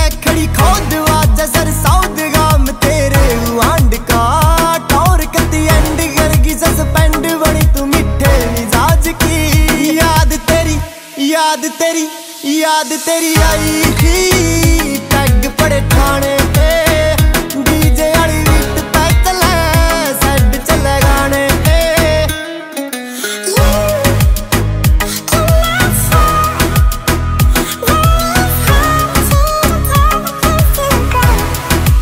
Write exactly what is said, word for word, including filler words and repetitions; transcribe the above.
मैं खड़ी खोद वाजा सर साउद गाम तेरे आंड का टौर कती एंड करगी सस्पेंड बनी तू मिठे मिजाज की याद तेरी याद तेरी याद तेरी आई थी